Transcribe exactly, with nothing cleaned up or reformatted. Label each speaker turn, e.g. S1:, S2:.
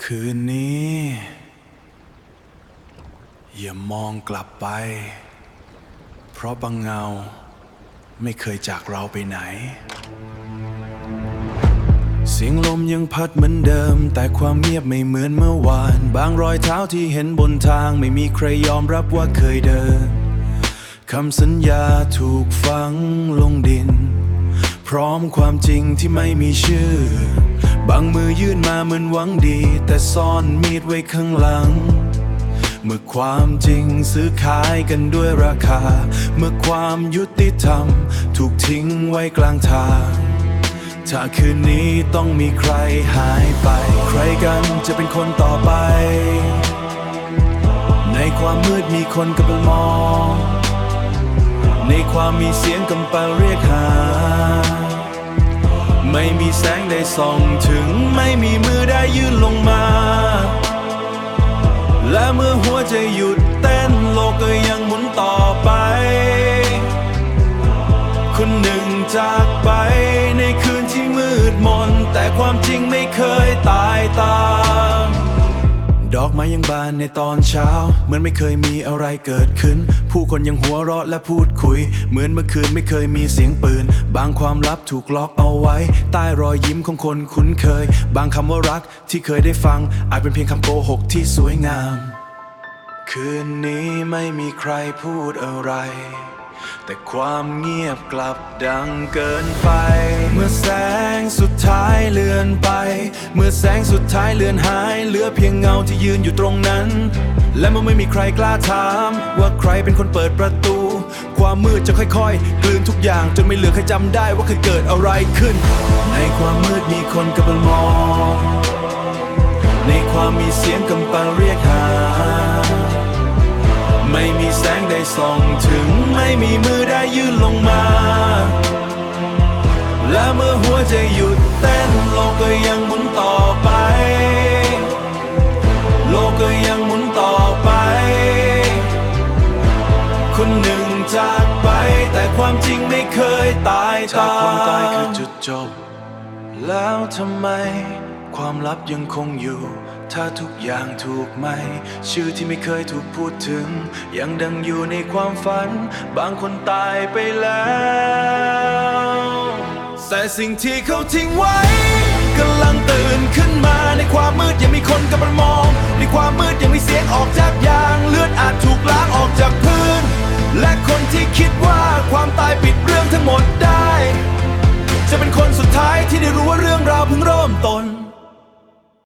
S1: คืนนี้อย่ามองกลับไปเพราะบางเงาไม่เคยจากเราไปไหนเสียงลมยังพัดเหมือนเดิมแต่ความเงียบไม่เหมือนเมื่อวานบางรอยเท้าที่เห็นบนทางไม่มีใครยอมรับว่าเคยเดินคำสัญญาถูกฝังลงดินพร้อมความจริงที่ไม่มีชื่อบางมือยื่นมาเหมือนหวังดีแต่ซ่อนมีดไว้ข้างหลังเมื่อความจริงซื้อขายกันด้วยราคาเมื่อความยุติธรรมถูกทิ้งไว้กลางทางถ้าคืนนี้ต้องมีใครหายไปใครกันจะเป็นคนต่อไปในความมืดมีคนกำลังมองในความมีเสียงกำปั้นเรียกหาไม่มีแสงได้ส่องถึงไม่มีมือได้ยื่นลงมาและเมื่อหัวใจหยุดเต้นโลกก็ยังหมุนต่อไปคนหนึ่งจากไปในคืนที่มืดมนแต่ความจริงไม่เคยตายตามดอกไม้ยังบานในตอนเช้าเหมือนไม่เคยมีอะไรเกิดขึ้นผู้คนยังหัวเราะและพูดคุยเหมือนเมื่อคืนไม่เคยมีเสียงปืนบางความลับถูกล็อกเอาไว้ใต้รอยยิ้มของคนคุ้นเคยบางคำว่ารักที่เคยได้ฟังอาจเป็นเพียงคำโกหกที่สวยงามคืนนี้ไม่มีใครพูดอะไรแต่ความเงียบกลับดังเกินไปเมื่อแสงสุดท้ายเลือนไปเมื่อแสงสุดท้ายเลือนหายเหลือเพียงเงาที่ยืนอยู่ตรงนั้นและเมื่อไม่มีใครกล้าถามว่าใครเป็นคนเปิดประตูความมืดจะค่อยๆกลืนทุกอย่างจนไม่เหลือใครจำได้ว่าเคยเกิดอะไรขึ้นในความมืดมีคนกำลังมองในความมีเสียงกำปั้นเรียกหาไม่มีแสงได้ส่องถึงไม่มีมือได้ยื่นลงมาและเมื่อหัวใจหยุดเต้นโลกก็ยังหมุนต่อไปโลกก็ยังหมุนต่อไปคนหนึ่งจากไปแต่ความจริงไม่เคยตายตามถ้าความตายคือจุดจบแล้วทำไมความลับยังคงอยู่ถ้าทุกอย่างถูกไหมชื่อที่ไม่เคยถูกพูดถึงยังดังอยู่ในความฝันบางคนตายไปแล้วแต่สิ่งที่เขาทิ้งไว้กำลังตื่นขึ้นมาในความมืดยังมีคนกำลังมองในความมืดยังมีเสียงออกจากยางเลือดอาจถูกล้างออกจากพื้นและคนที่คิดว่าความตายปิดเรื่องทั้งหมดได้จะเป็นคนสุดท้ายที่ได้รู้ว่าเรื่องราวเพิ่งเริ่มต้น